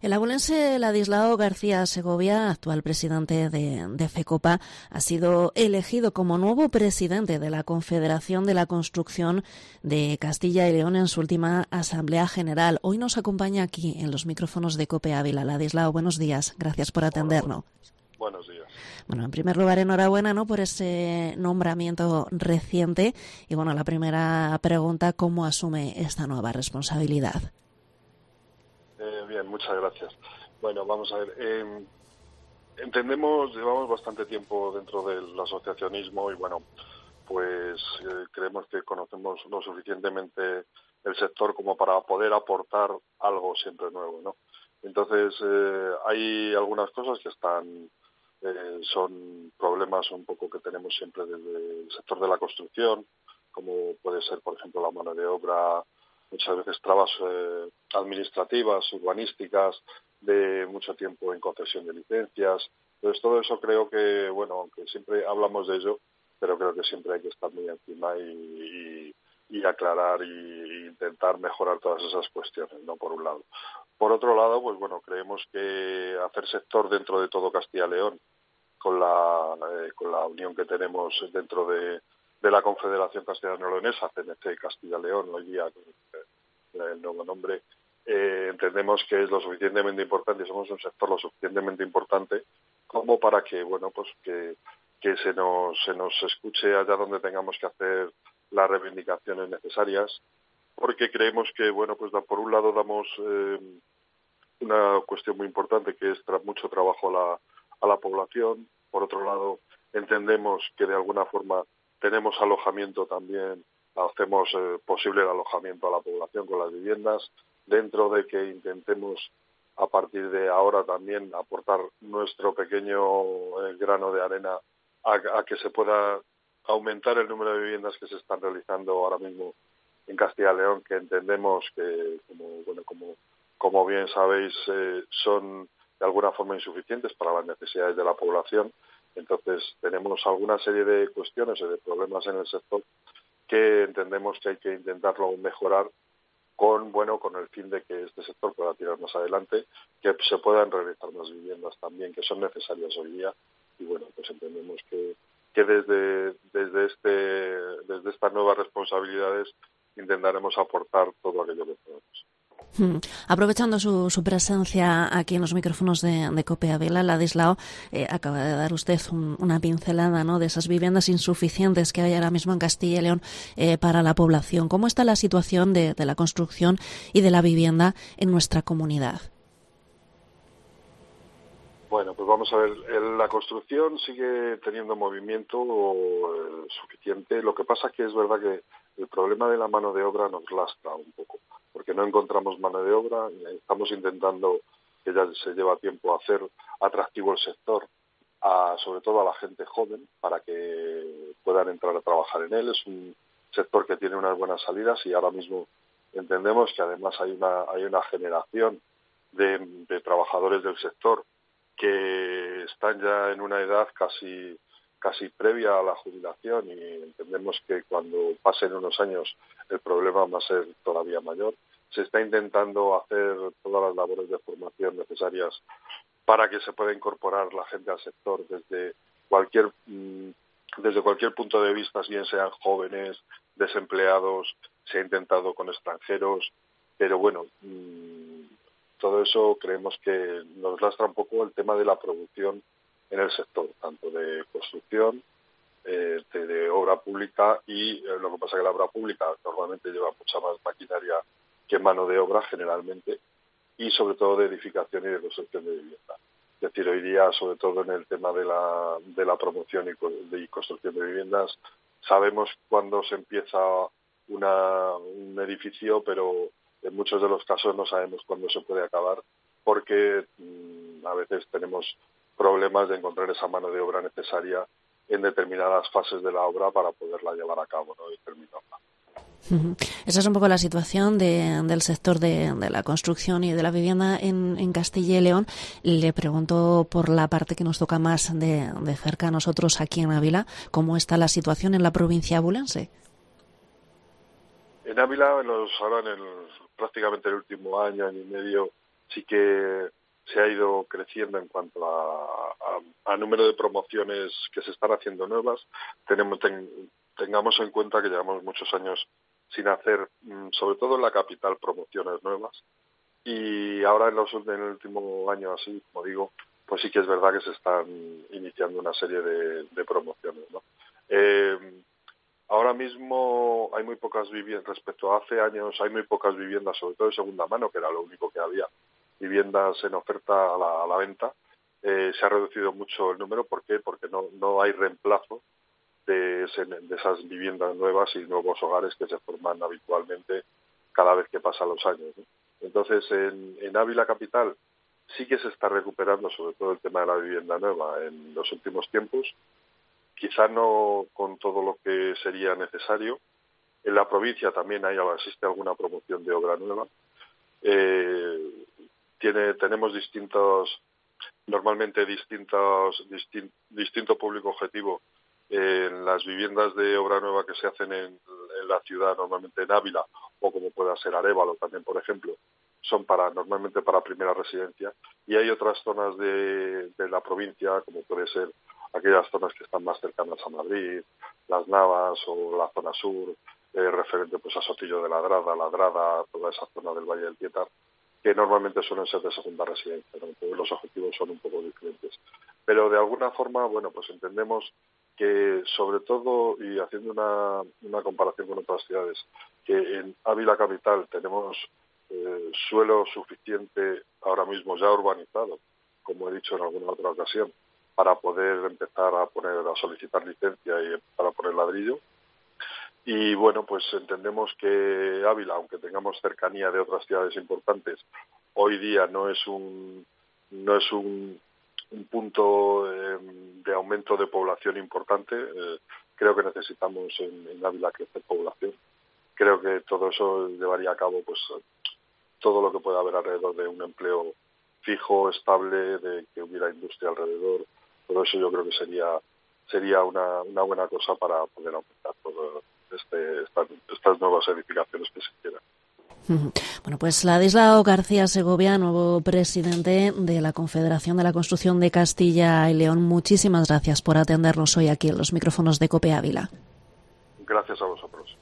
El abulense Ladislao García Segovia, actual presidente de FECOPA, ha sido elegido como nuevo presidente de la Confederación de la Construcción de Castilla y León en su última Asamblea General. Hoy nos acompaña aquí en los micrófonos de COPE Ávila. Ladislao, buenos días. Gracias por atendernos. Buenos días. Bueno, en primer lugar, enhorabuena, ¿no?, por ese nombramiento reciente. Y bueno, la primera pregunta, ¿cómo asume esta nueva responsabilidad? Bien, muchas gracias. Bueno, vamos a ver. Llevamos bastante tiempo dentro del asociacionismo y bueno, pues creemos que conocemos lo suficientemente el sector como para poder aportar algo siempre nuevo, ¿no? Entonces, hay algunas cosas que son problemas un poco que tenemos siempre desde el sector de la construcción, como puede ser, por ejemplo, la mano de obra, muchas veces trabas administrativas, urbanísticas, de mucho tiempo en concesión de licencias. Entonces, todo eso creo que, bueno, aunque siempre hablamos de ello, pero creo que siempre hay que estar muy encima y aclarar y intentar mejorar todas esas cuestiones, ¿no?, por un lado. Por otro lado, pues bueno, creemos que hacer sector dentro de todo Castilla y León, con la unión que tenemos dentro de la Confederación Castellano-Leonesa, CNC Castilla y León, hoy día con el nuevo nombre, entendemos que es lo suficientemente importante y somos un sector lo suficientemente importante como para que, bueno, pues que se nos escuche allá donde tengamos que hacer las reivindicaciones necesarias, porque creemos que, bueno, pues por un lado damos una cuestión muy importante que es mucho trabajo a la población. Por otro lado, entendemos que de alguna forma tenemos alojamiento también, hacemos posible el alojamiento a la población con las viviendas, dentro de que intentemos a partir de ahora también aportar nuestro pequeño grano de arena a que se pueda aumentar el número de viviendas que se están realizando ahora mismo en Castilla y León, que entendemos que, como bien sabéis, son de alguna forma insuficientes para las necesidades de la población. Entonces, tenemos alguna serie de cuestiones y de problemas en el sector que entendemos que hay que intentarlo mejorar con el fin de que este sector pueda tirar más adelante, que se puedan realizar más viviendas también, que son necesarias hoy día. Y bueno, pues entendemos que desde estas nuevas responsabilidades intentaremos aportar todo aquello que podemos. Aprovechando su presencia aquí en los micrófonos de COPE Ávila, Ladislao, acaba de dar usted una pincelada, ¿no?, de esas viviendas insuficientes que hay ahora mismo en Castilla y León para la población. ¿Cómo está la situación de la construcción y de la vivienda en nuestra comunidad? Bueno, pues vamos a ver, la construcción sigue teniendo movimiento suficiente. Lo que pasa es que es verdad que el problema de la mano de obra nos lastra un poco, porque no encontramos mano de obra. Estamos intentando, que ya se lleva tiempo, hacer atractivo el sector, sobre todo a la gente joven, para que puedan entrar a trabajar en él. Es un sector que tiene unas buenas salidas y ahora mismo entendemos que además hay una generación de trabajadores del sector que están ya en una edad casi previa a la jubilación, y entendemos que cuando pasen unos años el problema va a ser todavía mayor. Se está intentando hacer todas las labores de formación necesarias para que se pueda incorporar la gente al sector desde cualquier punto de vista, bien sean jóvenes, desempleados, se ha intentado con extranjeros, pero bueno, todo eso creemos que nos lastra un poco el tema de la producción en el sector, tanto de construcción, de obra pública, y lo que pasa es que la obra pública normalmente lleva mucha más maquinaria que mano de obra generalmente, y sobre todo de edificación y de construcción de vivienda. Es decir, hoy día, sobre todo en el tema de la promoción y construcción de viviendas, sabemos cuándo se empieza un edificio, pero en muchos de los casos no sabemos cuándo se puede acabar, porque a veces tenemos problemas de encontrar esa mano de obra necesaria en determinadas fases de la obra para poderla llevar a cabo, ¿no?, y terminarla. Esa es un poco la situación del sector de la construcción y de la vivienda en Castilla y León. Le pregunto por la parte que nos toca más de cerca a nosotros aquí en Ávila, ¿cómo está la situación en la provincia abulense? En Ávila, ahora prácticamente el último año y medio, sí que se ha ido creciendo en cuanto a número de promociones que se están haciendo nuevas. Tengamos en cuenta que llevamos muchos años sin hacer, sobre todo en la capital, promociones nuevas. Y ahora en el último año, así como digo, pues sí que es verdad que se están iniciando una serie de promociones, ¿no? Ahora mismo hay muy pocas viviendas, respecto a hace años, hay muy pocas viviendas, sobre todo de segunda mano, que era lo único que había, viviendas en oferta a la venta. Se ha reducido mucho el número. ¿Por qué? Porque no hay reemplazo de esas viviendas nuevas y nuevos hogares que se forman habitualmente cada vez que pasan los años, ¿no? Entonces, en Ávila Capital sí que se está recuperando sobre todo el tema de la vivienda nueva en los últimos tiempos, quizá no con todo lo que sería necesario. En la provincia también existe alguna promoción de obra nueva. Tenemos normalmente distinto público objetivo en las viviendas de obra nueva que se hacen en la ciudad, normalmente en Ávila, o como pueda ser Arévalo también, por ejemplo, son normalmente para primera residencia, y hay otras zonas de la provincia, como puede ser aquellas zonas que están más cercanas a Madrid, Las Navas o la zona sur, referente pues a Sotillo de Ladrada, toda esa zona del Valle del Piétar, que normalmente suelen ser de segunda residencia, ¿no? Entonces los objetivos son un poco diferentes. Pero de alguna forma, bueno, pues entendemos que sobre todo, y haciendo una comparación con otras ciudades, que en Ávila Capital tenemos suelo suficiente ahora mismo ya urbanizado, como he dicho en alguna otra ocasión, para poder empezar a solicitar licencia y para poner ladrillo. Y bueno, pues entendemos que Ávila, aunque tengamos cercanía de otras ciudades importantes, hoy día no es un punto de aumento de población importante. Creo que necesitamos en Ávila crecer población. Creo que todo eso llevaría a cabo pues todo lo que pueda haber alrededor de un empleo fijo, estable, de que hubiera industria alrededor. Todo eso yo creo que sería una buena cosa para poder aumentar todo estas nuevas edificaciones que se quieran. Bueno, pues Ladislao García Segovia, nuevo presidente de la Confederación de la Construcción de Castilla y León, muchísimas gracias por atendernos hoy aquí en los micrófonos de COPE Ávila. Gracias a vosotros.